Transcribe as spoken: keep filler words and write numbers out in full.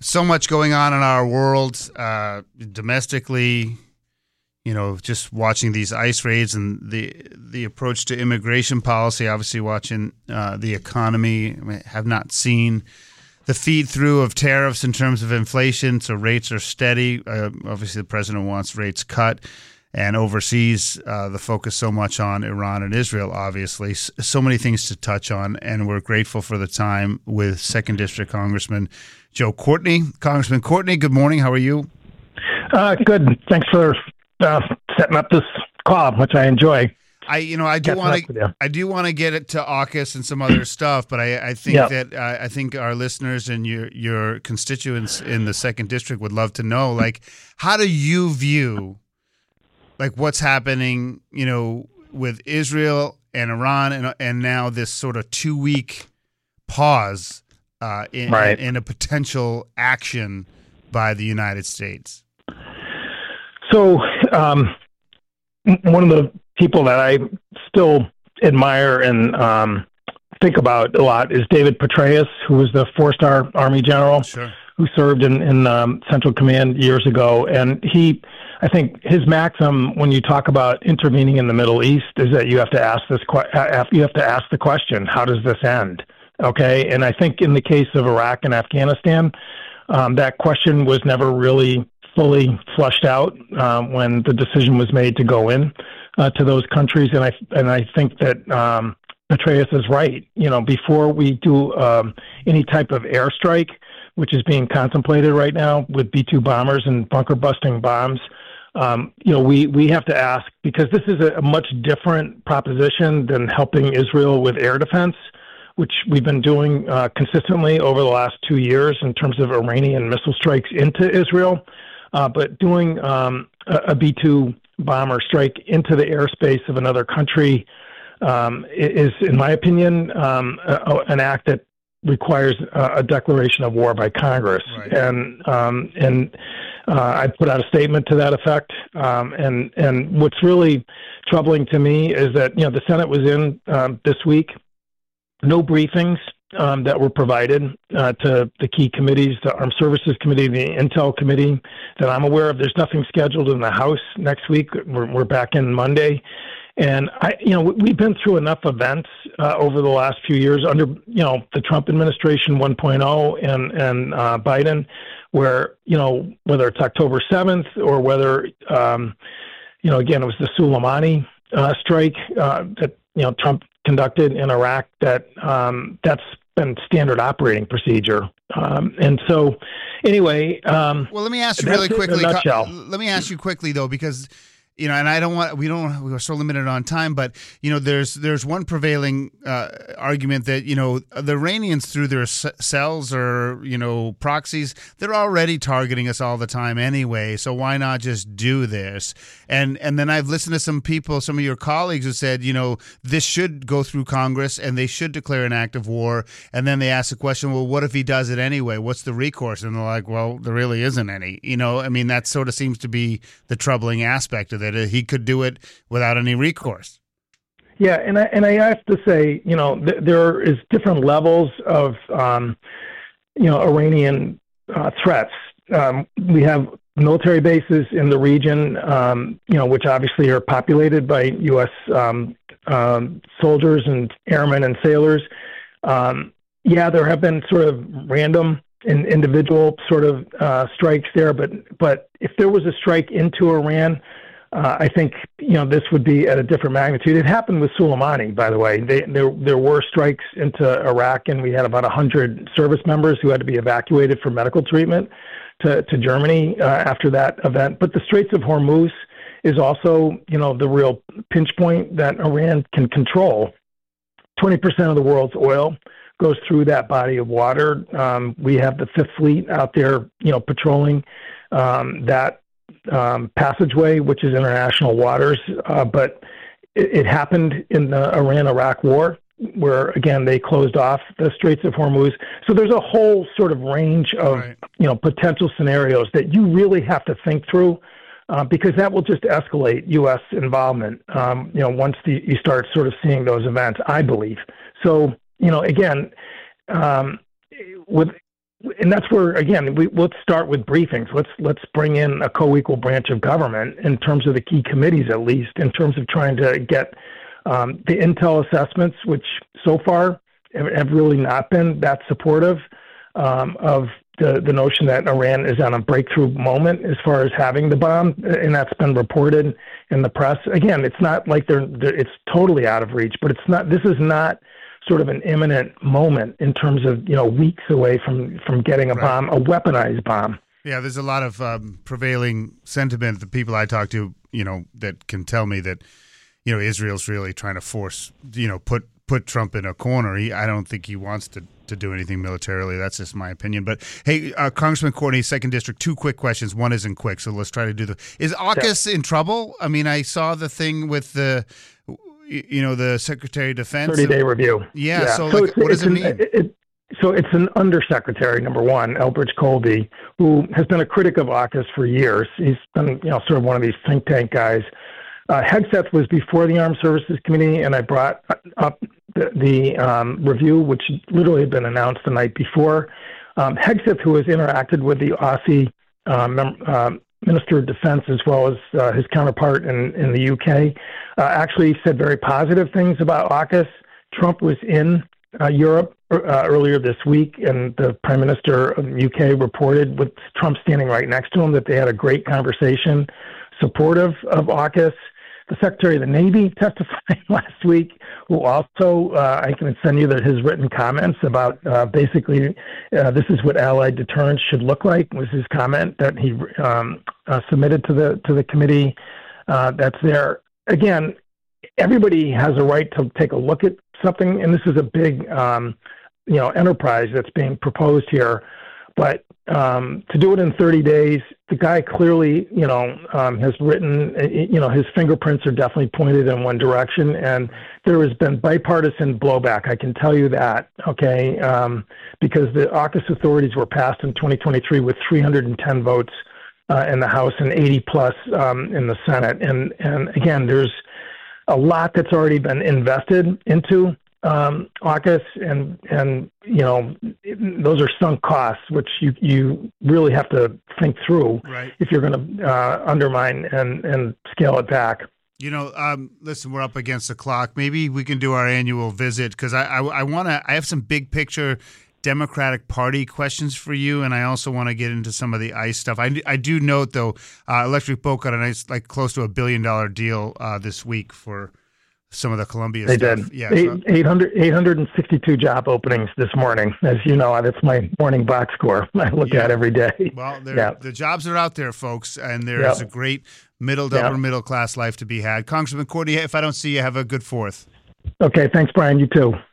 So much going on in our world, uh, domestically, you know, just watching these ICE raids and the the approach to immigration policy, obviously watching uh, the economy. I mean, have not seen the feed through of tariffs in terms of inflation, so rates are steady. Uh, obviously, the president wants rates cut. And overseas, uh, the focus so much on Iran and Israel, obviously. So many things to touch on, and we're grateful for the time with second District Congressman Joe Courtney. Congressman Courtney, good morning. How are you? Uh, good. Thanks for uh, setting up this call, which I enjoy. I, you know, I do want to, I do want to get it to AUKUS and some other stuff, but I, I think yep. that uh, I think our listeners and your your constituents in the second district would love to know, like, how do you view, like, what's happening, you know, with Israel and Iran, and and now this sort of two week pause uh, in, right. in a potential action by the United States? So, um, one of the people that I still admire and um, think about a lot is David Petraeus, who was the four-star Army general sure. who served in, in um, Central Command years ago. And he, I think his maxim when you talk about intervening in the Middle East is that you have to ask this, you have to ask the question, how does this end? Okay. And I think in the case of Iraq and Afghanistan, um, that question was never really fully flushed out uh, when the decision was made to go in uh, to those countries. And I, and I think that um, Petraeus is right. You know, before we do um, any type of airstrike, which is being contemplated right now with B two bombers and bunker busting bombs, um, you know, we, we have to ask, because this is a, a much different proposition than helping Israel with air defense, which we've been doing uh, consistently over the last two years in terms of Iranian missile strikes into Israel. Uh, but doing um, a, a B two bomber strike into the airspace of another country um, is, in my opinion, um, a, an act that requires a, a declaration of war by Congress. Right. And um, and uh, I put out a statement to that effect. Um, and and what's really troubling to me is that, you know, the Senate was in um, this week, no briefings Um, that were provided uh, to the key committees, the Armed Services Committee, the Intel Committee, that I'm aware of. There's nothing scheduled in the House next week. We're, we're back in Monday. And, I, you know, we've been through enough events uh, over the last few years under, you know, the Trump administration one point oh and, and uh, Biden, where, you know, whether it's October seventh or whether, um, you know, again, it was the Soleimani uh, strike uh, that, you know, Trump conducted in Iraq, that um, that's been standard operating procedure. Um, and so anyway. Um, well, let me ask you really quickly. In a nutshell. Let me ask you quickly, though, because, you know, and I don't want, we don't, we are so limited on time, but, you know, there's, there's one prevailing uh, argument that, you know, the Iranians through their c- cells or, you know, proxies, they're already targeting us all the time anyway. So why not just do this? And, and then I've listened to some people, some of your colleagues who said, you know, this should go through Congress and they should declare an act of war. And then they ask the question, well, what if he does it anyway? What's the recourse? And they're like, well, there really isn't any, you know, I mean, that sort of seems to be the troubling aspect of that he could do it without any recourse. Yeah, and I and I have to say, you know, th- there is different levels of, um, you know, Iranian uh, threats. Um, we have military bases in the region, um, you know, which obviously are populated by U S um, um, soldiers and airmen and sailors. Um, yeah, there have been sort of random and individual sort of uh, strikes there, but but if there was a strike into Iran, Uh, I think, you know, this would be at a different magnitude. It happened with Soleimani, by the way. They, there, there were strikes into Iraq, and we had about one hundred service members who had to be evacuated for medical treatment to, to Germany uh, after that event. But the Straits of Hormuz is also, you know, the real pinch point that Iran can control. twenty percent of the world's oil goes through that body of water. Um, we have the Fifth Fleet out there, you know, patrolling um, that Um, passageway, which is international waters, uh, but it, it happened in the Iran-Iraq war, where again they closed off the Straits of Hormuz. So there's a whole sort of range of right. you know potential scenarios that you really have to think through, uh, because that will just escalate U S involvement. Um, you know, once the, you start sort of seeing those events, I believe. So you know, again, um, with and that's where, again, we, let's start with briefings. Let's let's bring in a co-equal branch of government in terms of the key committees, at least, in terms of trying to get um, the intel assessments, which so far have, have really not been that supportive um, of the, the notion that Iran is on a breakthrough moment as far as having the bomb, and that's been reported in the press. Again, it's not like they're, they're it's totally out of reach, but it's not. This is not sort of an imminent moment in terms of, you know, weeks away from, from getting a Right. bomb, a weaponized bomb. Yeah, there's a lot of um, prevailing sentiment. The people I talk to, you know, that can tell me that, you know, Israel's really trying to force, you know, put put Trump in a corner. He, I don't think he wants to, to do anything militarily. That's just my opinion. But hey, uh, Congressman Courtney, second district, two quick questions. One isn't quick, so let's try to do the. Is AUKUS yeah. in trouble? I mean, I saw the thing with the. You know, the Secretary of Defense. thirty-day review. Yeah, yeah. so, so like, what does it an, mean? It, it, so it's an undersecretary, number one, Elbridge Colby, who has been a critic of AUKUS for years. He's been, you know, sort of one of these think tank guys. Uh, Hegseth was before the Armed Services Committee, and I brought up the, the um, review, which literally had been announced the night before. Um, Hegseth, who has interacted with the Aussie um, um, Minister of Defense, as well as uh, his counterpart in, in the U K, uh, actually said very positive things about AUKUS. Trump was in uh, Europe uh, earlier this week, and the Prime Minister of the U K reported, with Trump standing right next to him, that they had a great conversation supportive of AUKUS. The Secretary of the Navy testified last week, who also, uh, I can send you the, his written comments about uh, basically uh, this is what Allied deterrence should look like, was his comment that he um, uh, submitted to the to the committee. Uh, that's there. Again, everybody has a right to take a look at something, and this is a big um, you know, enterprise that's being proposed here. But um, to do it in thirty days, the guy clearly, you know, um, has written, you know, his fingerprints are definitely pointed in one direction, and there has been bipartisan blowback. I can tell you that, okay, um, because the AUKUS authorities were passed in twenty twenty-three with three hundred ten votes uh, in the House and eighty plus um, in the Senate. And, and again, there's a lot that's already been invested into Um, AUKUS, and and you know, those are sunk costs, which you you really have to think through right. if you're going to uh, undermine and and scale it back. You know, um, listen, we're up against the clock. Maybe we can do our annual visit, because I I, I want to. I have some big picture Democratic Party questions for you, and I also want to get into some of the ICE stuff. I, I do note though, uh, Electric Boat got a nice, like close to a billion dollar deal uh, this week for some of the Columbia they stuff. did. Yeah, Eight, so. eight hundred, eight hundred sixty-two job openings this morning. As you know, that's my morning box score I look yeah. at every day. Well, yeah. the jobs are out there, folks, and there is yep. a great middle to yep. upper middle class life to be had. Congressman Courtney, if I don't see you, have a good fourth. Okay, thanks, Brian. You too.